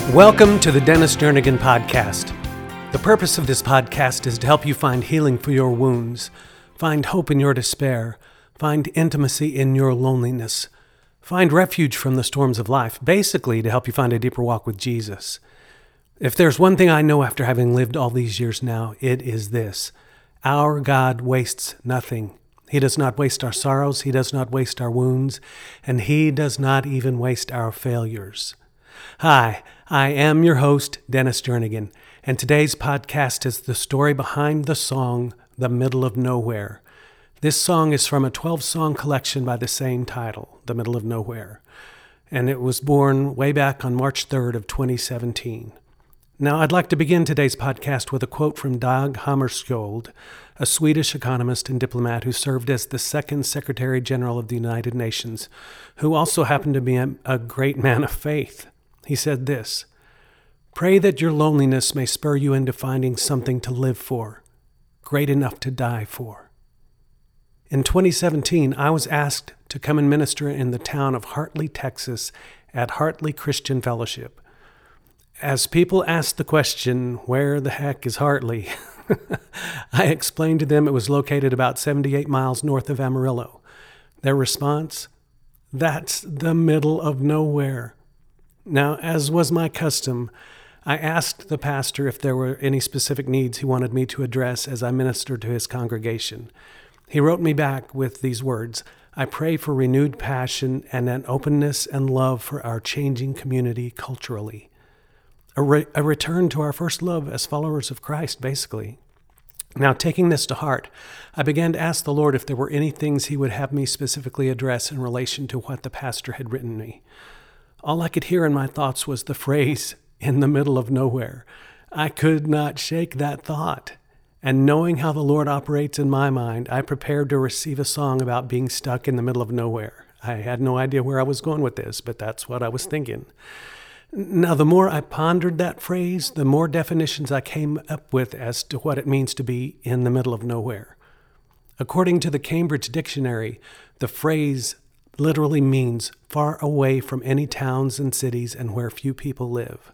Welcome to the Dennis Jernigan Podcast. The purpose of this podcast is to help you find healing for your wounds, find hope in your despair, find intimacy in your loneliness, find refuge from the storms of life, basically to help you find a deeper walk with Jesus. If there's one thing I know after having lived all these years now, it is this: our God wastes nothing. He does not waste our sorrows, He does not waste our wounds, and He does not even waste our failures. Hi, I am your host, Dennis Jernigan, and today's podcast is the story behind the song, The Middle of Nowhere. This song is from a 12-song collection by the same title, The Middle of Nowhere, and it was born way back on March 3rd of 2017. Now, I'd like to begin today's podcast with a quote from Dag Hammarskjöld, a Swedish economist and diplomat who served as the second Secretary General of the United Nations, who also happened to be a great man of faith. He said this: "Pray that your loneliness may spur you into finding something to live for, great enough to die for." In 2017, I was asked to come and minister in the town of Hartley, Texas, at Hartley Christian Fellowship. As people asked the question, "Where the heck is Hartley?" I explained to them it was located about 78 miles north of Amarillo. Their response: "That's the middle of nowhere." Now, as was my custom, I asked the pastor if there were any specific needs he wanted me to address as I ministered to his congregation. He wrote me back with these words: "I pray for renewed passion and an openness and love for our changing community culturally." A return to our first love as followers of Christ, basically. Now, taking this to heart, I began to ask the Lord if there were any things He would have me specifically address in relation to what the pastor had written me. All I could hear in my thoughts was the phrase, "in the middle of nowhere." I could not shake that thought. And knowing how the Lord operates in my mind, I prepared to receive a song about being stuck in the middle of nowhere. I had no idea where I was going with this, but that's what I was thinking. Now, the more I pondered that phrase, the more definitions I came up with as to what it means to be in the middle of nowhere. According to the Cambridge Dictionary, the phrase literally means far away from any towns and cities and where few people live.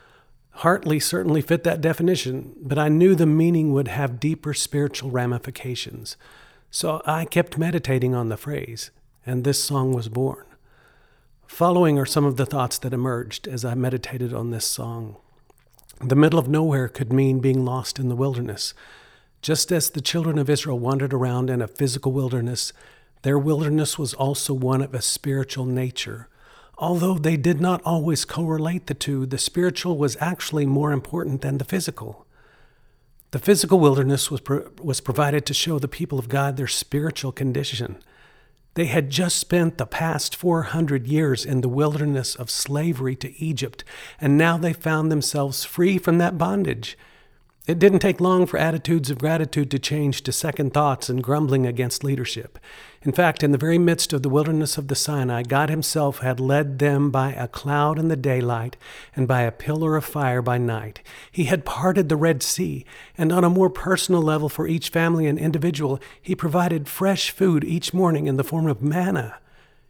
Hartley certainly fit that definition, but I knew the meaning would have deeper spiritual ramifications. So I kept meditating on the phrase, and this song was born. Following are some of the thoughts that emerged as I meditated on this song. The middle of nowhere could mean being lost in the wilderness. Just as the children of Israel wandered around in a physical wilderness, their wilderness was also one of a spiritual nature. Although they did not always correlate the two, the spiritual was actually more important than the physical. The physical wilderness was provided to show the people of God their spiritual condition. They had just spent the past 400 years in the wilderness of slavery to Egypt, and now they found themselves free from that bondage. It didn't take long for attitudes of gratitude to change to second thoughts and grumbling against leadership. In fact, in the very midst of the wilderness of the Sinai, God Himself had led them by a cloud in the daylight and by a pillar of fire by night. He had parted the Red Sea, and on a more personal level for each family and individual, He provided fresh food each morning in the form of manna.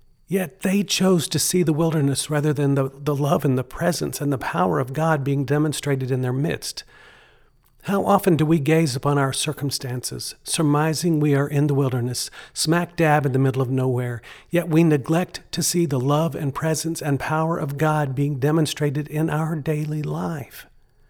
Yet they chose to see the wilderness rather than the love and the presence and the power of God being demonstrated in their midst. How often do we gaze upon our circumstances, surmising we are in the wilderness, smack dab in the middle of nowhere, yet we neglect to see the love and presence and power of God being demonstrated in our daily life?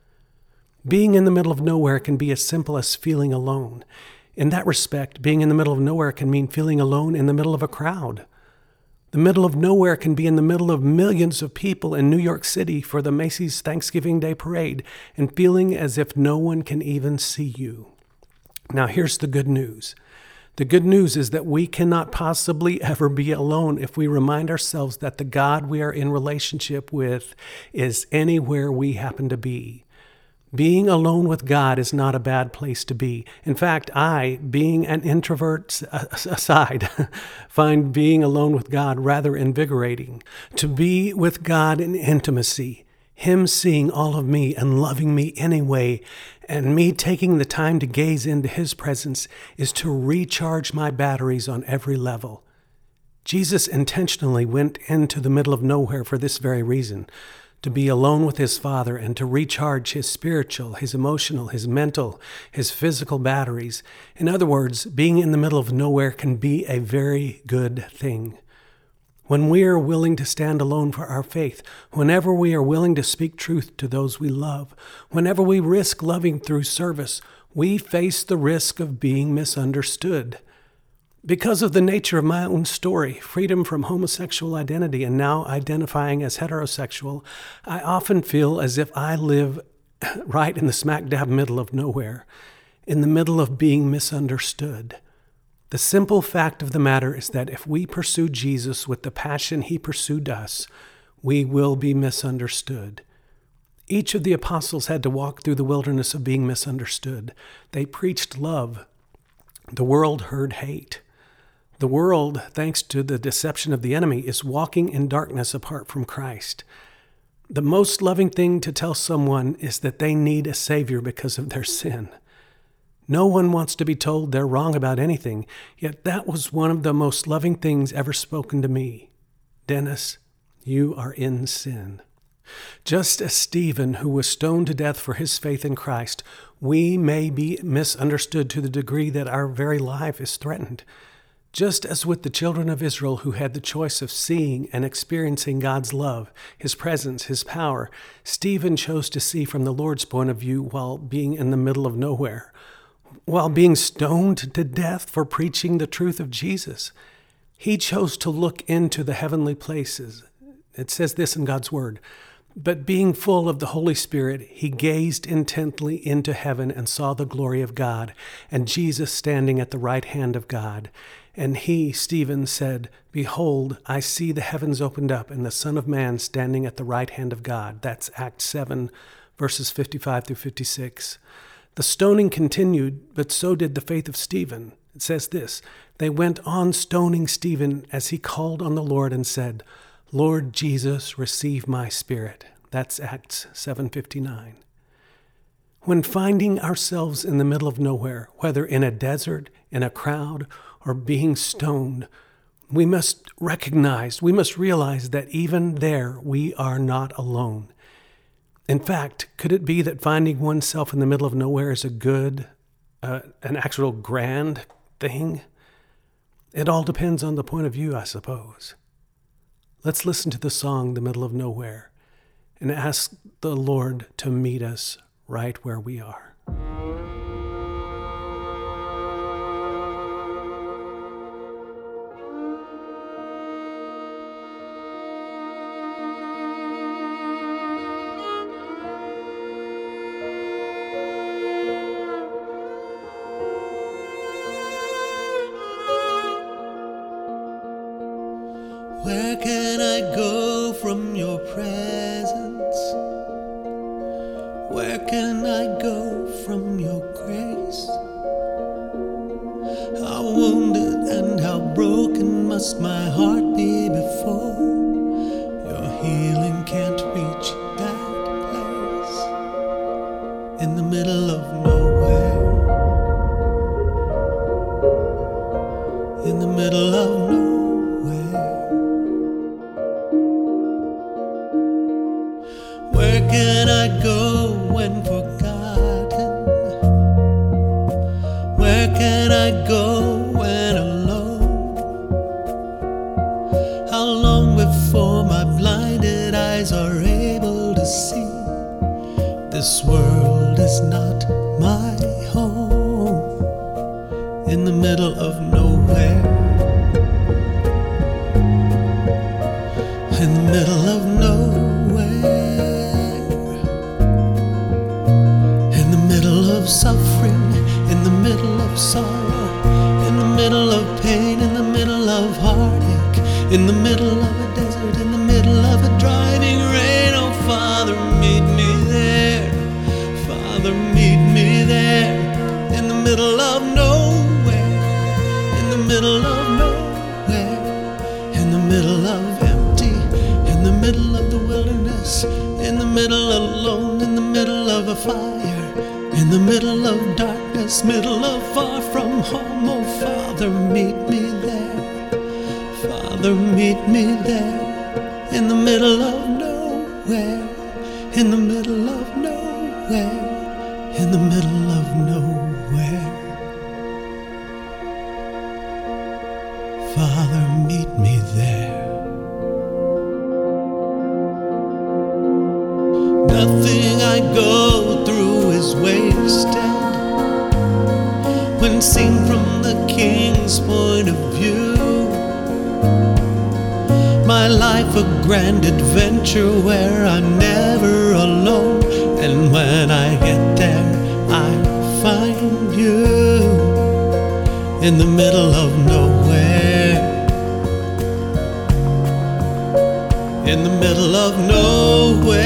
Being in the middle of nowhere can be as simple as feeling alone. In that respect, being in the middle of nowhere can mean feeling alone in the middle of a crowd. The middle of nowhere can be in the middle of millions of people in New York City for the Macy's Thanksgiving Day Parade and feeling as if no one can even see you. Now, here's the good news. The good news is that we cannot possibly ever be alone if we remind ourselves that the God we are in relationship with is anywhere we happen to be. Being alone with God is not a bad place to be. In fact, I, being an introvert aside, find being alone with God rather invigorating. To be with God in intimacy, Him seeing all of me and loving me anyway, and me taking the time to gaze into His presence is to recharge my batteries on every level. Jesus intentionally went into the middle of nowhere for this very reason, to be alone with his Father and to recharge his spiritual, his emotional, his mental, his physical batteries. In other words, being in the middle of nowhere can be a very good thing. When we are willing to stand alone for our faith, whenever we are willing to speak truth to those we love, whenever we risk loving through service, we face the risk of being misunderstood. Because of the nature of my own story, freedom from homosexual identity and now identifying as heterosexual, I often feel as if I live right in the smack dab middle of nowhere, in the middle of being misunderstood. The simple fact of the matter is that if we pursue Jesus with the passion he pursued us, we will be misunderstood. Each of the apostles had to walk through the wilderness of being misunderstood. They preached love. The world heard hate. The world, thanks to the deception of the enemy, is walking in darkness apart from Christ. The most loving thing to tell someone is that they need a Savior because of their sin. No one wants to be told they're wrong about anything, yet that was one of the most loving things ever spoken to me. Dennis, you are in sin. Just as Stephen, who was stoned to death for his faith in Christ, we may be misunderstood to the degree that our very life is threatened. Just as with the children of Israel who had the choice of seeing and experiencing God's love, his presence, his power, Stephen chose to see from the Lord's point of view while being in the middle of nowhere, while being stoned to death for preaching the truth of Jesus. He chose to look into the heavenly places. It says this in God's word. But being full of the Holy Spirit, he gazed intently into heaven and saw the glory of God and Jesus standing at the right hand of God. And he, Stephen, said, Behold, I see the heavens opened up and the Son of Man standing at the right hand of God. That's Acts 7, verses 55 through 56. The stoning continued, but so did the faith of Stephen. It says this, They went on stoning Stephen as he called on the Lord and said, Lord Jesus, receive my spirit. That's Acts 7:59. When finding ourselves in the middle of nowhere, whether in a desert, in a crowd, or being stoned, we must realize that even there we are not alone. In fact, could it be that finding oneself in the middle of nowhere is a good, an actual grand thing? It all depends on the point of view, I suppose. Let's listen to the song, The Middle of Nowhere, and ask the Lord to meet us right where we are. Where can I go from your presence? Where can I go from your grace? How wounded and how broken must my heart be before your healing can't reach that place in the middle of nowhere, in the middle of nowhere. Where can I go when forgotten? Where can I go when alone? How long before my blinded eyes are able to see this world is not my home? In the middle of nowhere, in the middle of nowhere, suffering, in the middle of sorrow, in the middle of pain, in the middle of heartache, in the middle of a desert, in the middle of a driving rain. Oh, Father, meet me there. Father, meet me there. In the middle of nowhere, in the middle of nowhere, in the middle of empty, in the middle of the wilderness, in the middle of alone, in the middle of a fire, in the middle of darkness, middle of far from home. Oh, Father, meet me there. Father, meet me there. In the middle of nowhere. Nothing I go through is wasted when seen from the King's point of view. My life a grand adventure where I'm never alone, and when I get there I find you in the middle of nowhere. In the middle of nowhere.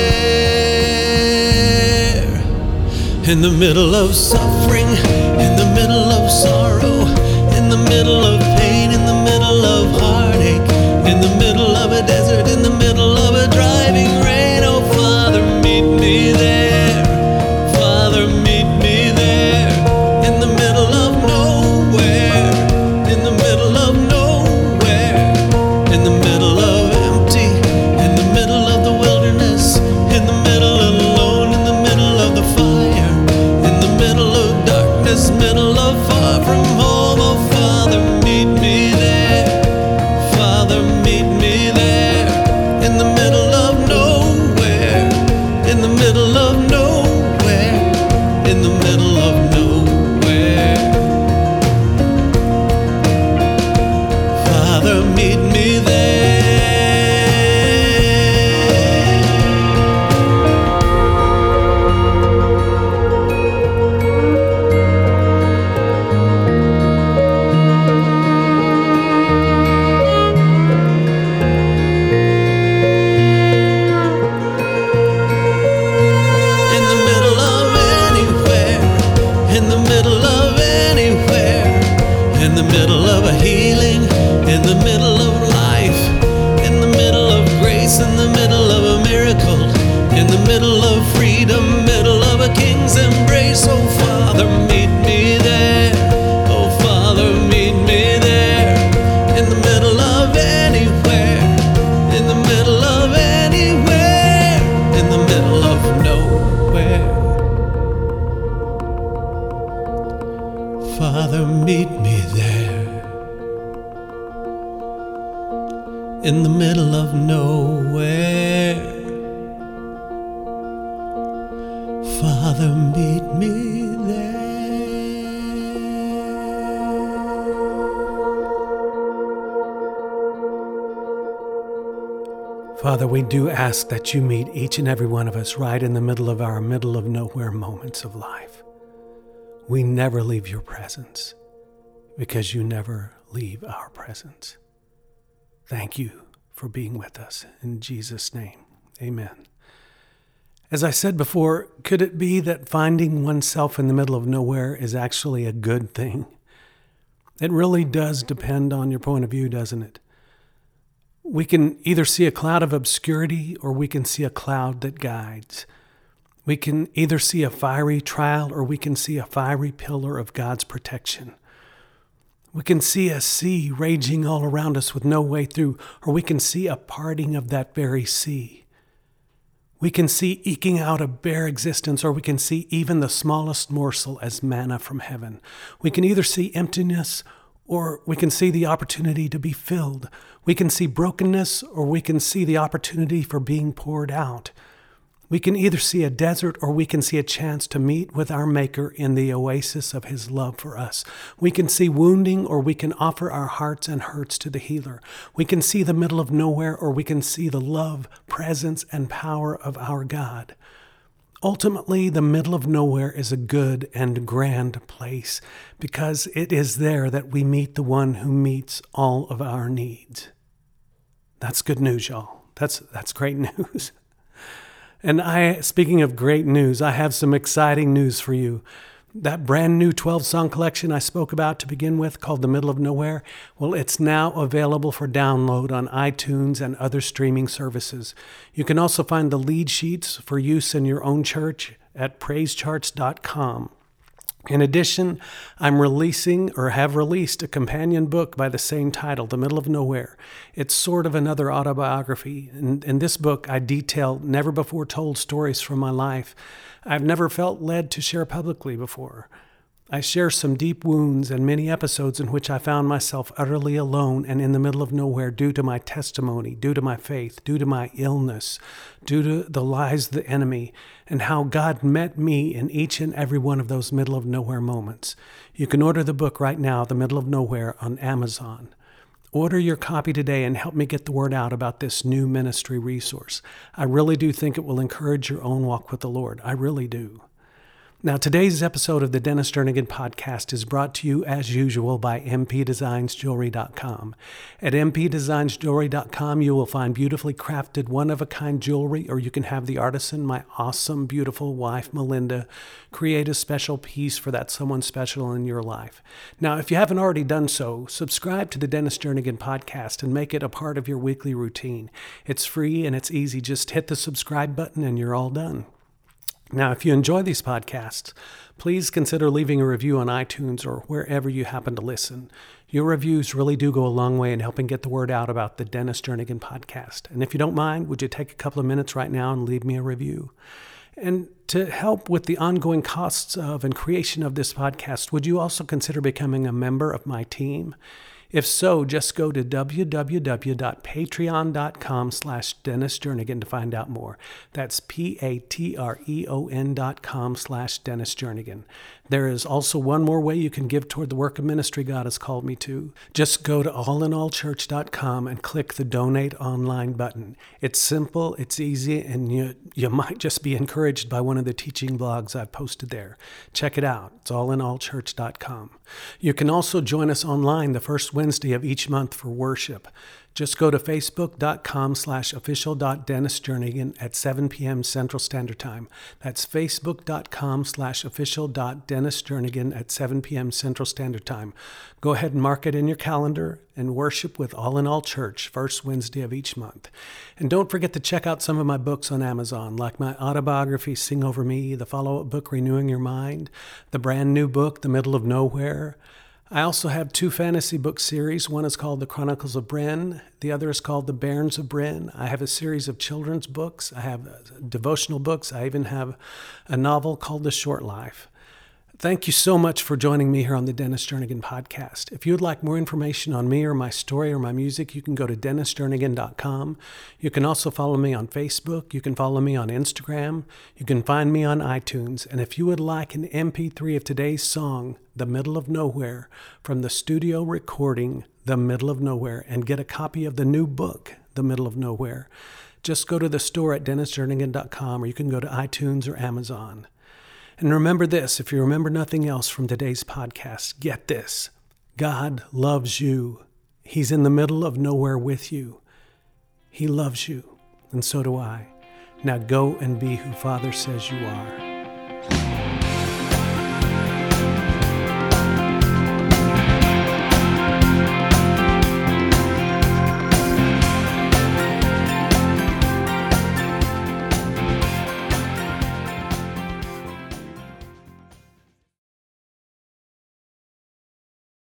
In the middle of suffering, in the middle of sorrow, in the middle of pain, in the middle of heartache, in the middle of a desert, in the middle of a driving rain. Oh, Father, meet me there. Father, meet me there. In the middle of nowhere. In the middle of nowhere. In the middle of empty. In the middle of the wilderness. In the middle alone. In the middle of the fire. In the middle of darkness. Middle of far from home. Oh, Father, meet me there. Father, meet me there. In the middle of nowhere. In the middle of nowhere. In the middle of nowhere. Father, meet me there. In the middle of anywhere, in the middle of a healing, in the middle of life, in the middle of grace, in the middle of a miracle, in the middle of freedom, middle of a king's embrace. Oh, Father, meet me there. Oh, Father, meet me there. In the middle of anywhere, in the middle of anywhere, in the middle of nowhere. Father, meet me there. In the middle of nowhere. Father, meet me there. Father, we do ask that you meet each and every one of us right in the middle of our middle of nowhere moments of life. We never leave your presence because you never leave our presence. Thank you for being with us. In Jesus' name, amen. As I said before, could it be that finding oneself in the middle of nowhere is actually a good thing? It really does depend on your point of view, doesn't it? We can either see a cloud of obscurity or we can see a cloud that guides. We can either see a fiery trial or we can see a fiery pillar of God's protection. We can see a sea raging all around us with no way through, or we can see a parting of that very sea. We can see eking out a bare existence, or we can see even the smallest morsel as manna from heaven. We can either see emptiness or we can see the opportunity to be filled. We can see brokenness or we can see the opportunity for being poured out. We can either see a desert or we can see a chance to meet with our Maker in the oasis of his love for us. We can see wounding or we can offer our hearts and hurts to the healer. We can see the middle of nowhere or we can see the love, presence, and power of our God. Ultimately, the middle of nowhere is a good and grand place because it is there that we meet the one who meets all of our needs. That's good news, y'all. That's great news. And speaking of great news, I have some exciting news for you. That brand new 12-song collection I spoke about to begin with, called The Middle of Nowhere, well, it's now available for download on iTunes and other streaming services. You can also find the lead sheets for use in your own church at praisecharts.com. In addition, I'm releasing or have released a companion book by the same title, The Middle of Nowhere. It's sort of another autobiography. In this book, I detail never-before-told stories from my life I've never felt led to share publicly before. I share some deep wounds and many episodes in which I found myself utterly alone and in the middle of nowhere due to my testimony, due to my faith, due to my illness, due to the lies of the enemy, and how God met me in each and every one of those middle of nowhere moments. You can order the book right now, The Middle of Nowhere, on Amazon. Order your copy today and help me get the word out about this new ministry resource. I really do think it will encourage your own walk with the Lord. I really do. Now, today's episode of the Dennis Jernigan Podcast is brought to you, as usual, by mpdesignsjewelry.com. At mpdesignsjewelry.com, you will find beautifully crafted, one-of-a-kind jewelry, or you can have the artisan, my awesome, beautiful wife, Melinda, create a special piece for that someone special in your life. Now, if you haven't already done so, subscribe to the Dennis Jernigan Podcast and make it a part of your weekly routine. It's free and it's easy. Just hit the subscribe button and you're all done. Now, if you enjoy these podcasts, please consider leaving a review on iTunes or wherever you happen to listen. Your reviews really do go a long way in helping get the word out about the Dennis Jernigan Podcast. And if you don't mind, would you take a couple of minutes right now and leave me a review? And to help with the ongoing costs of and creation of this podcast, would you also consider becoming a member of my team? If so, just go to www.patreon.com/Dennis Jernigan to find out more. That's patreon.com/Dennis Jernigan. There is also one more way you can give toward the work of ministry God has called me to. Just go to allinallchurch.com and click the Donate Online button. It's simple, it's easy, and you might just be encouraged by one of the teaching blogs I've posted there. Check it out. It's allinallchurch.com. You can also join us online the first Wednesday of each month for worship. Just go to facebook.com/official.dennisjernigan at 7 p.m. Central Standard Time. That's facebook.com/official.dennisjernigan at 7 p.m. Central Standard Time. Go ahead and mark it in your calendar and worship with All in All Church, first Wednesday of each month. And don't forget to check out some of my books on Amazon, like my autobiography, Sing Over Me, the follow-up book, Renewing Your Mind, the brand new book, The Middle of Nowhere. I also have 2 fantasy book series. One is called The Chronicles of Bren. The other is called The Bairns of Bren. I have a series of children's books. I have devotional books. I even have a novel called The Short Life. Thank you so much for joining me here on the Dennis Jernigan Podcast. If you would like more information on me or my story or my music, you can go to DennisJernigan.com. You can also follow me on Facebook. You can follow me on Instagram. You can find me on iTunes. And if you would like an MP3 of today's song, The Middle of Nowhere, from the studio recording, The Middle of Nowhere, and get a copy of the new book, The Middle of Nowhere, just go to the store at DennisJernigan.com, or you can go to iTunes or Amazon. And remember this, if you remember nothing else from today's podcast, get this. God loves you. He's in the middle of nowhere with you. He loves you, and so do I. Now go and be who Father says you are.